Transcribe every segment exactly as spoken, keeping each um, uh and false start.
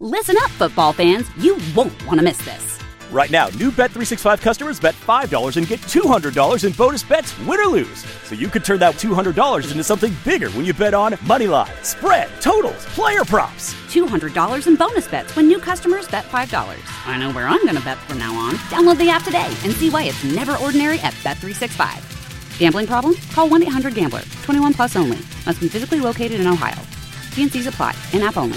Listen up, football fans. You won't want to miss this. Right now, new Bet three sixty-five customers bet five dollars and get two hundred dollars in bonus bets, win or lose. So you could turn that two hundred dollars into something bigger when you bet on money line, spread, totals, player props. two hundred dollars in bonus bets when new customers bet five dollars. I know where I'm going to bet from now on. Download the app today and see why it's never ordinary at Bet three sixty-five. Gambling problem? Call one eight hundred gambler. twenty-one plus only. Must be physically located in Ohio. T and C's apply. In-app only.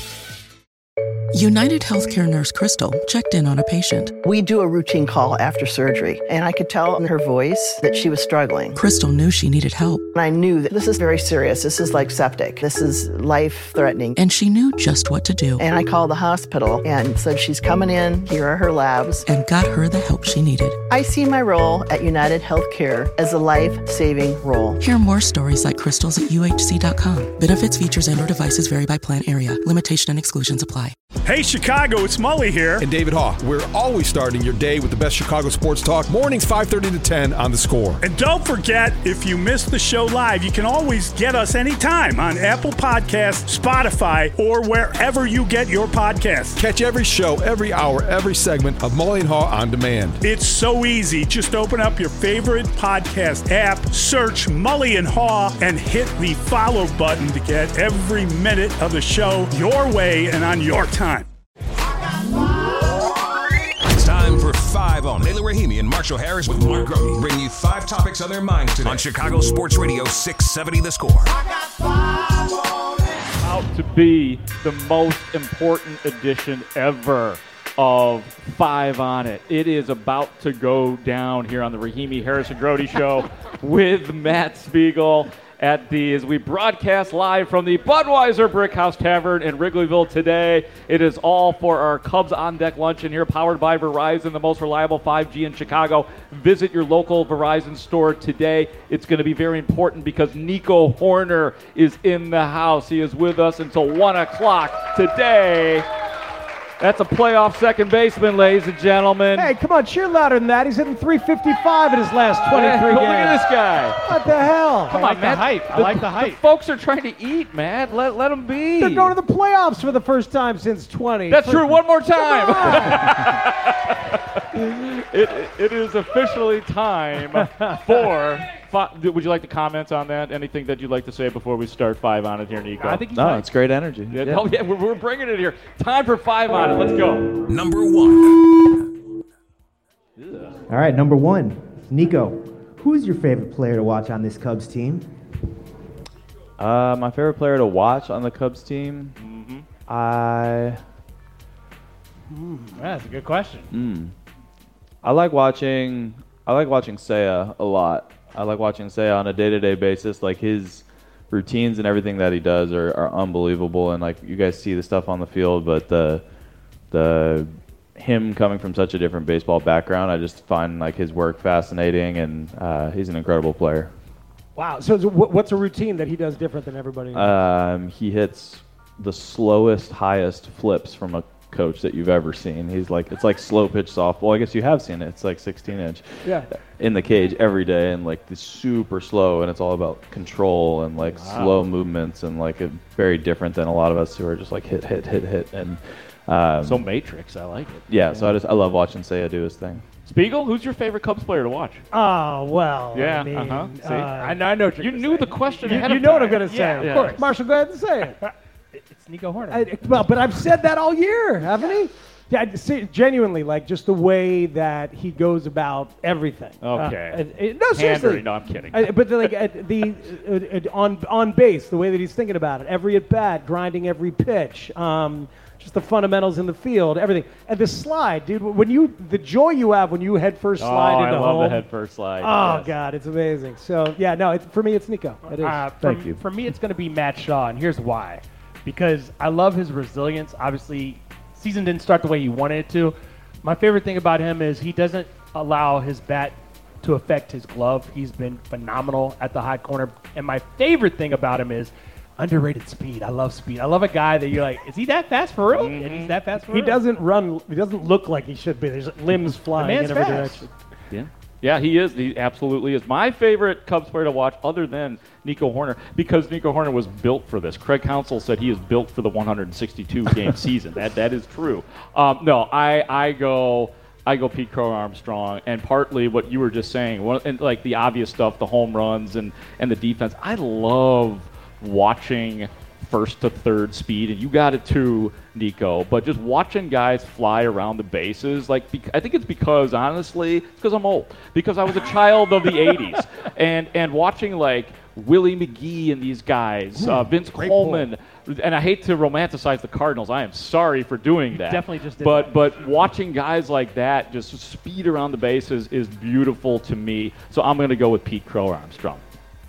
United Healthcare nurse Crystal checked in on a patient. We do a routine call after surgery, and I could tell in her voice that she was struggling. Crystal knew she needed help. And I knew that this is very serious. This is like septic. This is life-threatening. And she knew just what to do. And I called the hospital and said, she's coming in. Here are her labs. And got her the help she needed. I see my role at United Healthcare as a life-saving role. Hear more stories like Crystal's at U H C dot com. Benefits, features, and or devices vary by plan area. Limitation and exclusions apply. Hey, Chicago, it's Mully here. And David Haw. We're always starting your day with the best Chicago sports talk. Mornings five thirty to ten on The Score. And don't forget, if you missed the show live, you can always get us anytime on Apple Podcasts, Spotify, or wherever you get your podcasts. Catch every show, every hour, every segment of Mully and Haw on demand. It's so easy. Just open up your favorite podcast app, search Mully and Haw, and hit the follow button to get every minute of the show your way and on your time. It's time for Five on. Taylor Rahimi and Marshall Harris with Mark Grody bring you five topics on their minds today on Chicago Sports Radio six seventy The Score. Out to be the most important edition ever of Five on It. It is about to go down here on the Rahimi Harris and Grody Show with Matt Spiegel at the, as we broadcast live from the Budweiser Brickhouse Tavern in Wrigleyville today. It is all for our Cubs On Deck luncheon here, powered by Verizon, the most reliable five G in Chicago. Visit your local Verizon store today. It's going to be very important because Nico Horner is in the house. He is with us until one o'clock today. That's a playoff second baseman, ladies and gentlemen. Hey, come on, cheer louder than that. He's hitting three fifty-five in his last twenty-three yeah, games. Look at this guy. What the hell? Come I on, like man. The hype. I the, like the hype. The folks are trying to eat, man. Let let them be. They're going to the playoffs for the first time since twenty. That's for, true. One more time. it, it is officially time for. Five. Would you like to comment on that? Anything that you'd like to say before we start Five on It here, Nico? I think no, it's great energy. Yeah, yeah. Oh, yeah, we're, we're bringing it here. Time for Five on It. Let's go. Number one. All right, number one. Nico, who is your favorite player to watch on this Cubs team? Uh, my favorite player to watch on the Cubs team? Mm-hmm. I... Mm, that's a good question. Mm. I like watching... I like watching Seiya a lot. I like watching Seiya on a day-to-day basis. Like, his routines and everything that he does are, are unbelievable. And, like, you guys see the stuff on the field, but the the him coming from such a different baseball background, I just find, like, his work fascinating, and uh, he's an incredible player. Wow. So what's a routine that he does different than everybody else? Um, he hits the slowest, highest flips from a coach that you've ever seen. He's like, it's like slow pitch softball. I guess you have seen it. It's like sixteen inch yeah. in the cage every day, and like it's super slow, and it's all about control and like wow. slow movements, and like a, very different than a lot of us who are just like hit, hit, hit, hit, and um, so Matrix. I like it. Yeah, yeah. So I just I love watching Seiya do his thing. Spiegel, who's your favorite Cubs player to watch? Oh, well, yeah, I mean, uh-huh. See, uh, I know, I know you knew say. the question You, ahead you of know time. what I'm going to say, yeah, of yeah. course. Marshall, go ahead and say it. It's Nico Horner. I, well, but I've said that all year, haven't he? Yeah, I see, genuinely, like just the way that he goes about everything. Okay. Uh, it, it, no, seriously. No, I'm kidding. I, but the, like at the uh, on on base, the way that he's thinking about it, every at bat, grinding every pitch, um, just the fundamentals in the field, everything, and the slide, dude. When you the joy you have when you head first slide oh, into I love home. the head first slide. Oh yes. God, it's amazing. So yeah, no, it, for me it's Nico. It is. Uh, Thank for, you. For me, it's going to be Matt Shaw, and here's why. Because I love his resilience. Obviously, season didn't start the way he wanted it to. My favorite thing about him is he doesn't allow his bat to affect his glove. He's been phenomenal at the hot corner. And my favorite thing about him is underrated speed. I love speed. I love a guy that you're like, is he that fast for real? Mm-hmm. And he's that fast for he real. He doesn't run. He doesn't look like he should be. There's limbs flying in every fast. direction. Yeah. Yeah, he is. He absolutely is. My favorite Cubs player to watch other than Nico Hoerner, because Nico Hoerner was built for this. Craig Counsell said he is built for the one hundred sixty-two game season. That That is true. Um, no, I, I go... I go Pete Crow Armstrong, and partly what you were just saying, one, and like the obvious stuff, the home runs and, and the defense. I love watching first to third speed, and you got it too, Nico, but just watching guys fly around the bases, like bec- I think it's because, honestly, it's because I'm old, because I was a child of the eighties, and, and watching like Willie McGee and these guys, uh, Vince Coleman, and I hate to romanticize the Cardinals. I am sorry for doing that. Definitely just did but that. but watching guys like that just speed around the bases is beautiful to me. So I'm going to go with Pete Crow Armstrong.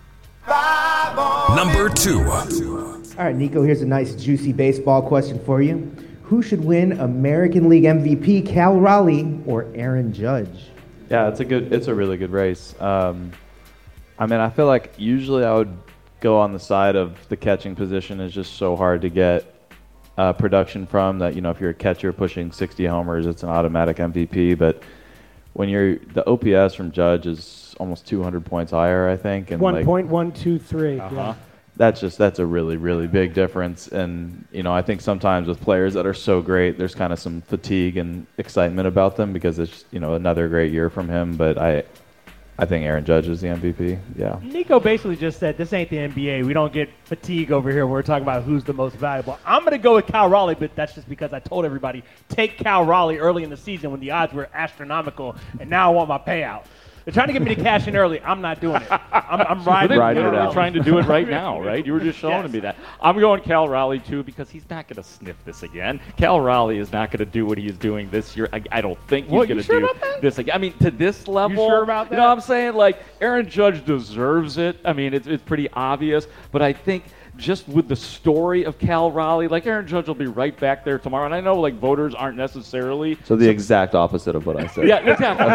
Number two. All right, Nico, here's a nice juicy baseball question for you. Who should win American League M V P, Cal Raleigh or Aaron Judge? Yeah, it's a good. It's a really good race. Um, I mean, I feel like usually I would go on the side of the catching position. Is just so hard to get uh, production from that. You know, if you're a catcher pushing sixty homers, it's an automatic M V P. But when you're the O P S from Judge is almost two hundred points higher, I think. And one point one two three. Uh-huh. Yeah. That's just that's a really really big difference. And you know, I think sometimes with players that are so great, there's kind of some fatigue and excitement about them because it's you know another great year from him. But I. I think Aaron Judge is the M V P, yeah. Nico basically just said, this ain't the N B A. We don't get fatigue over here when we're talking about who's the most valuable. I'm going to go with Cal Raleigh, but that's just because I told everybody, take Cal Raleigh early in the season when the odds were astronomical, and now I want my payout. They're trying to get me to cash in early. I'm not doing it. I'm, I'm riding, They're riding it literally out. trying to do it right now, right? You were just showing Yes. me that. I'm going Cal Raleigh, too, because he's not going to sniff this again. Cal Raleigh is not going to do what he is doing this year. I, I don't think he's What, going you to sure do about that? this again. I mean, to this level. sure about You know that? what I'm saying? Like, Aaron Judge deserves it. I mean, it's, it's pretty obvious. But I think just with the story of Cal Raleigh, like Aaron Judge will be right back there tomorrow. And I know, like, voters aren't necessily. So the exact opposite of what I said. Yeah,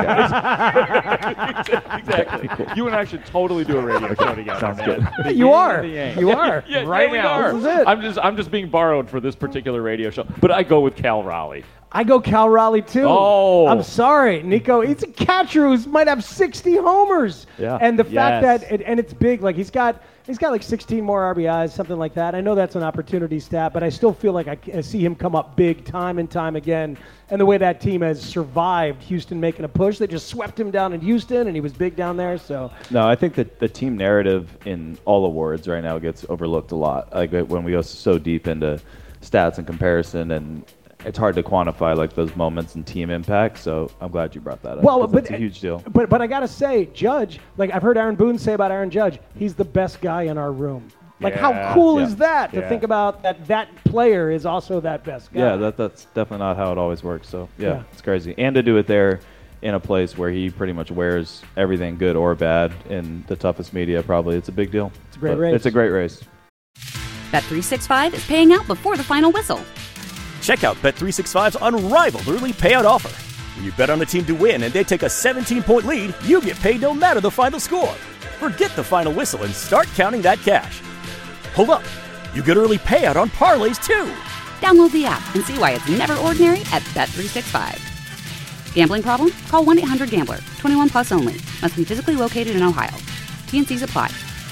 exactly. exactly. You and I should totally do a radio show together. Sounds man. good. The You yin are. and the yang. You are. Yeah, Right yeah, we now. are. This is it. I'm just, I'm just being borrowed for this particular radio show. But I go with Cal Raleigh. I go Cal Raleigh, too. Oh. I'm sorry, Nico. He's a catcher who might have sixty homers. Yeah. And the fact Yes. that, it, and it's big, like he's got he's got like sixteen more R B Is, something like that. I know that's an opportunity stat, but I still feel like I, I see him come up big time and time again. And the way that team has survived Houston making a push, they just swept him down in Houston, and he was big down there. So No, I think that the team narrative in all awards right now gets overlooked a lot. Like when we go so deep into stats and comparison, and it's hard to quantify like those moments and team impact. So I'm glad you brought that up. Well, 'cause but it's a huge deal. But but I gotta say, Judge, like I've heard Aaron Boone say about Aaron Judge, he's the best guy in our room. Like how Yeah. cool Yeah. is that to Yeah. think about that that player is also that best guy? Yeah, that that's definitely not how it always works. So yeah, Yeah. it's crazy. And to do it there in a place where he pretty much wears everything good or bad in the toughest media, probably it's a big deal. It's a great But race. It's a great race. Bet three sixty-five is paying out before the final whistle. Check out Bet three sixty-five's unrivaled early payout offer. When you bet on a team to win and they take a seventeen-point lead, you get paid no matter the final score. Forget the final whistle and start counting that cash. Hold up. You get early payout on parlays, too. Download the app and see why it's never ordinary at Bet three sixty-five. Gambling problem? Call one eight hundred gambler. twenty-one plus only. Must be physically located in Ohio. T N Cs apply.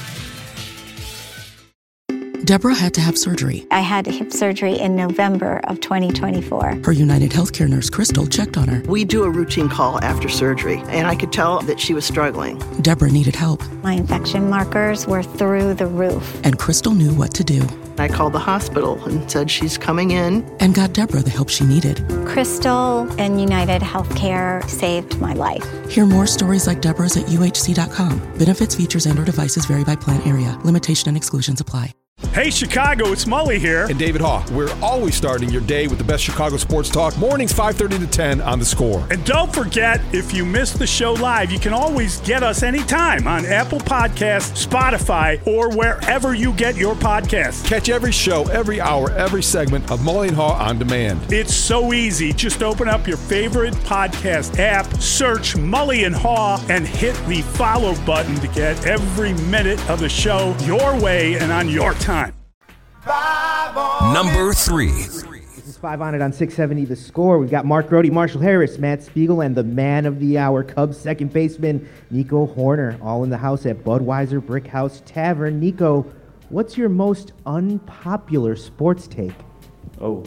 Deborah had to have surgery. I had hip surgery in November of twenty twenty-four. Her United Healthcare nurse, Crystal, checked on her. We do a routine call after surgery, and I could tell that she was struggling. Deborah needed help, My infection markers were through the roof. and Crystal knew what to do I called the hospital and said she's coming in. and got Deborah the help she needed. Crystal and United Healthcare saved my life. Hear more stories like Deborah's at U H C dot com. Benefits, features, and or devices vary by plan area. Limitation and exclusions apply. Hey, Chicago, it's Mully here. And David Haw. We're always starting your day with the best Chicago sports talk. Mornings five thirty to ten on The Score. And don't forget, if you missed the show live, you can always get us anytime on Apple Podcasts, Spotify, or wherever you get your podcasts. Catch every show, every hour, every segment of Mully and Haw on demand. It's so easy. Just open up your favorite podcast app, search Mully and Haw, and hit the follow button to get every minute of the show your way and on your time. Number three. This is Five on it on six seventy The Score. We've got Mark Grody, Marshall Harris, Matt Spiegel, and the man of the hour, Cubs second baseman Nico Horner, all in the house at Budweiser Brick House Tavern. Nico, what's your most unpopular sports take? Oh,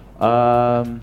um,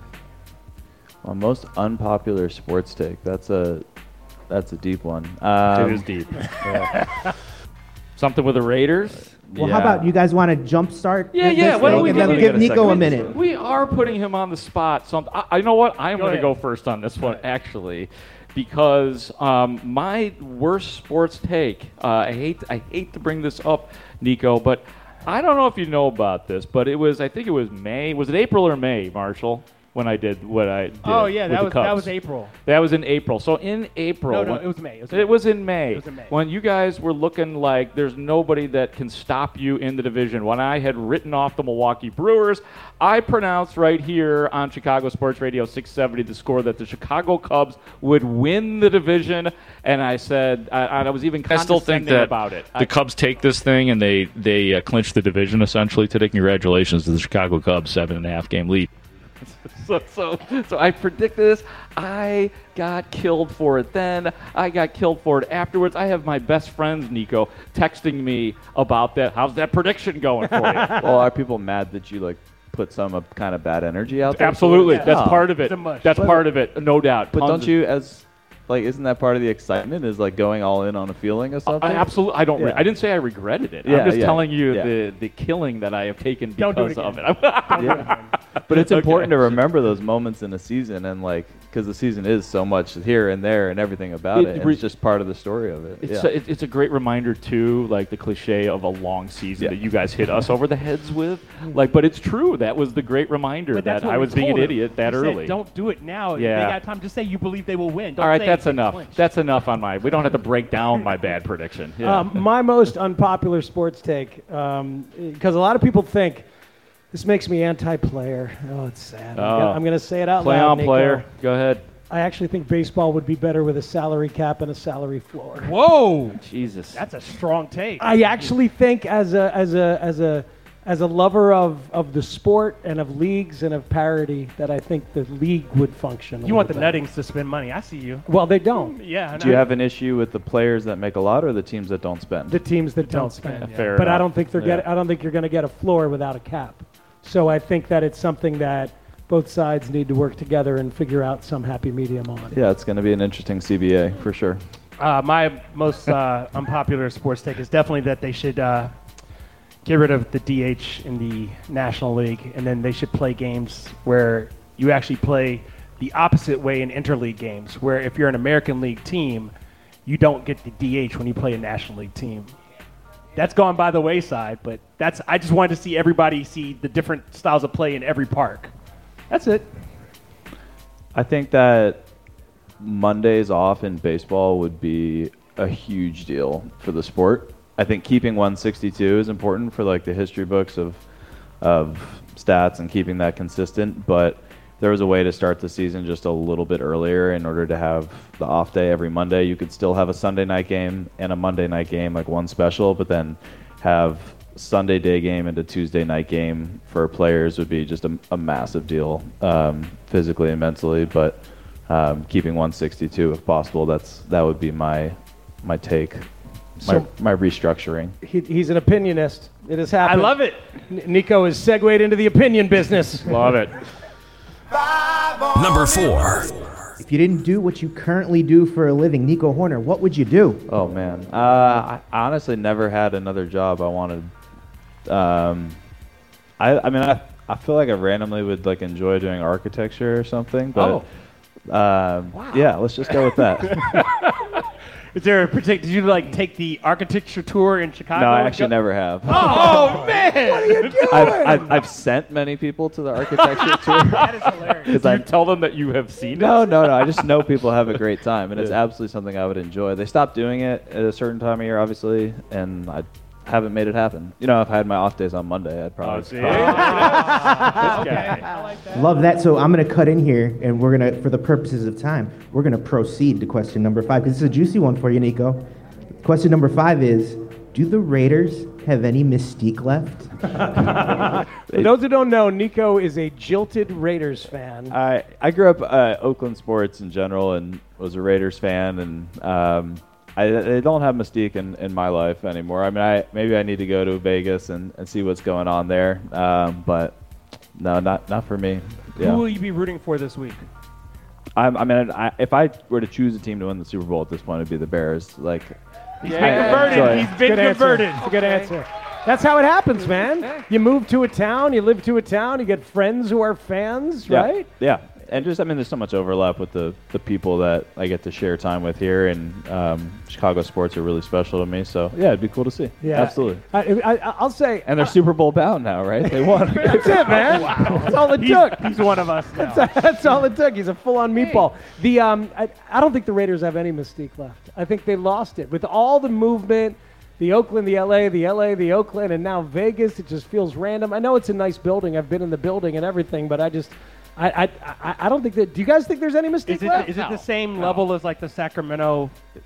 my most unpopular sports take. That's a that's a deep one. Um, it is deep. Yeah. Something with the Raiders. Well, yeah. how about you guys want to jumpstart? Yeah, this yeah. Why don't thing we and give, then it give a Nico second. a minute? We are putting him on the spot. So I, I know what I'm Go going to ahead. go first on this one, actually, because um, my worst sports take. Uh, I hate I hate to bring this up, Nico, but I don't know if you know about this, but it was I think it was May. Was it April or May, Marshall? When I did what I did. Oh yeah, with that the was Cubs. that was April. That was in April. So in April. No, no, when- it was May. It was, It May. was in May. It was in May. When you guys were looking like there's nobody that can stop you in the division. When I had written off the Milwaukee Brewers, I pronounced right here on Chicago Sports Radio six seventy The Score that the Chicago Cubs would win the division, and I said I, I was even I still think condescending that about it. the Cubs take this thing and they they uh, clinch the division essentially today. Congratulations to the Chicago Cubs, seven and a half game lead. So, so, so I predicted this. I got killed for it then. I got killed for it afterwards. I have my best friends, Nico, texting me about that. How's that prediction going for you? Well, are people mad that you like put some uh, kind of bad energy out there? Absolutely. Yeah. That's Oh. part of it. That's But- part of it, no doubt. But Tons don't of- you, as like, isn't that part of the excitement? Is like going all in on a feeling or something? I absolutely. I don't. Re- Yeah. I didn't say I regretted it. Yeah, I'm just yeah, telling you yeah. the the killing that I have taken Don't because do it of it. Yeah. But it's Okay. important to remember those moments in a season, and like, because the season is so much here and there and everything about It it. and re- it's just part of the story of it. It's, yeah. a, it- it's a great reminder too, like the cliche of a long season Yeah. that you guys hit us over the heads with. Like, but it's true. That was the great reminder But that's that what I we was being an told him. idiot that We said, early. Don't do it now. Yeah. They got time. Just say you believe they will win. Don't All right, say that's they enough. clinch. That's enough on my. We don't have to break down my bad prediction. Yeah. Um, my most unpopular sports take, because a lot of people think this makes me anti-player. Oh, it's sad. I'm Oh. gonna- I'm going to say it out Play loud. on, Nico. player. Go ahead. I actually think baseball would be better with a salary cap and a salary floor. Whoa, Jesus, that's a strong take. I actually think, as a as a as a as a lover of, of the sport and of leagues and of parity, that I think the league would function. a You want the little better. Nuttings to spend money. I see you. Well, they don't. Yeah. I Do you know. have an issue with the players that make a lot, or the teams that don't spend? The teams that don't, Don't spend. spend, yeah. Fair But I enough. don't think they're Yeah. get. I don't think you're going to get a floor without a cap. So I think that it's something that both sides need to work together and figure out some happy medium on. Yeah, it's going to be an interesting C B A for sure. Uh, my most uh, unpopular sports take is definitely that they should uh, get rid of the D H in the National League, and then they should play games where you actually play the opposite way in interleague games, where if you're an American League team, you don't get the D H when you play a National League team. That's gone by the wayside, but that's I just wanted to see everybody see the different styles of play in every park. That's it. I think that Mondays off in baseball would be a huge deal for the sport. I think keeping one sixty-two is important for like the history books of of stats and keeping that consistent, but there was a way to start the season just a little bit earlier in order to have the off day every Monday. You could still have a Sunday night game and a Monday night game, like one special, but then have Sunday day game and a Tuesday night game for players would be just a, a massive deal, um, physically and mentally. But um, keeping one sixty-two if possible, that's that would be my my take, my, So- my restructuring. He, he's an opinionist. It has happened. I love it. N- Nico has segued into the opinion business. Love it. Number four. If you didn't do what you currently do for a living, Nico Horner, what would you do? Oh man, uh, I honestly never had another job I wanted. Um, I I mean I I feel like I randomly would like enjoy doing architecture or something, but um, yeah, let's just go with that. Is there a particular? Did you like take the architecture tour in Chicago? No, I actually never have. Oh man! What are you doing? I've, I've, I've sent many people to the architecture tour. That is hilarious. Did you tell them that you have seen No, it? no, no. I just know people have a great time, and it's absolutely something I would enjoy. They stopped doing it at a certain time of year, obviously, and I haven't made it happen. You know, if I had my off days on Monday, I'd probably. Oh, see? This guy. Love that. So I'm going to cut in here, and we're going to, for the purposes of time, we're going to proceed to question number five, because it's a juicy one for you, Nico. Question number five is, Do the Raiders have any mystique left? For those who don't know, Nico is a jilted Raiders fan. I I grew up uh, Oakland sports in general and was a Raiders fan, and um, I they don't have mystique in, in my life anymore. I mean, I maybe I need to go to Vegas and, and see what's going on there, um, but no, not not for me. Yeah. Who will you be rooting for this week? I'm, I mean, I, if I were to choose a team to win the Super Bowl at this point, it'd be the Bears. Like, he's been converted. He's been Good converted. Answer. It's a good answer. That's how it happens, man. You move to a town, you live to a town, you get friends who are fans, yeah, right? Yeah. And just, I mean, there's so much overlap with the, the people that I get to share time with here, and um, Chicago sports are really special to me. So, yeah, it'd be cool to see. Yeah. Absolutely. I, I, I'll say. And they're uh, Super Bowl bound now, right? They won. That's it, man. Wow. That's all it he's, took. He's one of us now. That's, that's all it took. He's a full-on meatball. The um, I, I don't think the Raiders have any mystique left. I think they lost it. With all the movement, the Oakland, the L A, the L A, the Oakland, and now Vegas, it just feels random. I know it's a nice building. I've been in the building and everything, but I just... I, I I I don't think that. Do you guys think there's any mystique Is it, left? is it No. the same No. level as like the Sacramento?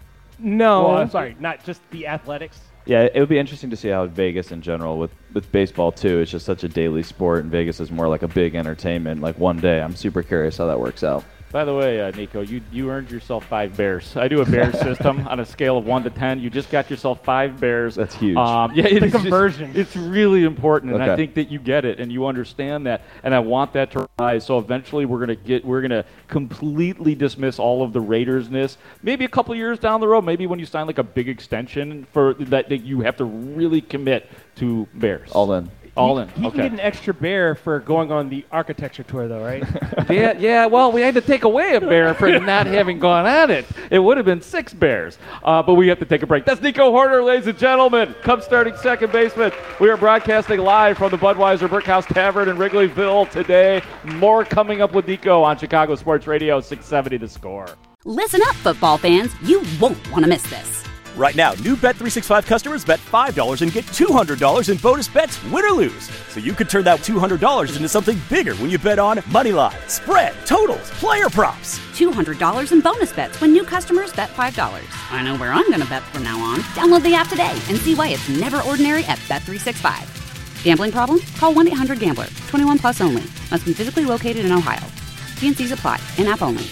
No. Well, I'm sorry, not just the Athletics. Yeah, it would be interesting to see how Vegas in general, with, with baseball too, it's just such a daily sport, and Vegas is more like a big entertainment, like one day. I'm super curious how that works out. By the way, uh, Nico, you you earned yourself five bears. I do a bear system on a scale of one to ten. You just got yourself five bears. That's huge. Um, yeah, The it's just- conversion. it's really important, and I Okay. think that you get it and you understand that, and I want that to rise. So eventually, we're gonna get we're gonna completely dismiss all of the Raidersness. Maybe a couple years down the road, maybe when you sign like a big extension for that, that you have to really commit to bears. All in. All in. He okay. can get an extra bear for going on the architecture tour, though, right? yeah, yeah. Well, we had to take away a bear for not having gone on it. It would have been six bears. Uh, but we have to take a break. That's Nico Horner, ladies and gentlemen. Cubs starting second baseman. We are broadcasting live from the Budweiser Brickhouse Tavern in Wrigleyville today. More coming up with Nico on Chicago Sports Radio six seventy The Score. Listen up, football fans. You won't want to miss this. Right now, new Bet three sixty-five customers bet five dollars and get two hundred dollars in bonus bets, win or lose. So you could turn that two hundred dollars into something bigger when you bet on moneyline, spread, totals, player props. two hundred dollars in bonus bets when new customers bet five dollars. I know where I'm going to bet from now on. Download the app today and see why it's never ordinary at Bet three sixty-five. Gambling problem? Call one eight hundred gambler. twenty-one plus only. Must be physically located in Ohio. T and C's apply. In-app only.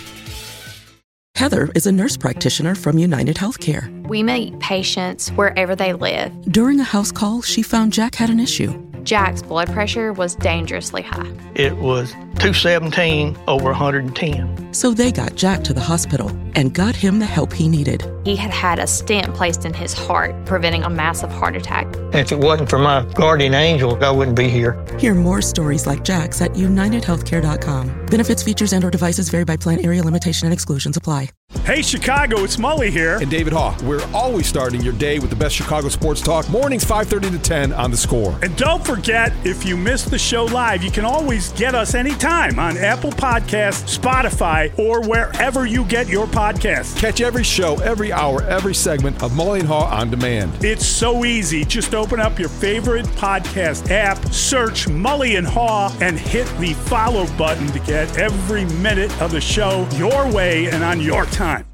Heather is a nurse practitioner from United Healthcare. We meet patients wherever they live. During a house call, she found Jack had an issue. Jack's blood pressure was dangerously high. It was two seventeen over one hundred ten. So they got Jack to the hospital and got him the help he needed. He had had a stent placed in his heart, preventing a massive heart attack. If it wasn't for my guardian angel, I wouldn't be here. Hear more stories like Jack's at united healthcare dot com. Benefits, features, and or devices vary by plan, area, limitation, and exclusions apply. Hey, Chicago, it's Mully here. And David Haw. We're always starting your day with the best Chicago sports talk. Mornings five thirty to ten on The Score. And don't forget, if you missed the show live, you can always get us anytime on Apple Podcasts, Spotify, or wherever you get your podcasts. Catch every show, every hour, every segment of Mully and Haw on demand. It's so easy. Just open up your favorite podcast app, search Mully and Haw, and hit the follow button to get every minute of the show your way and on your time.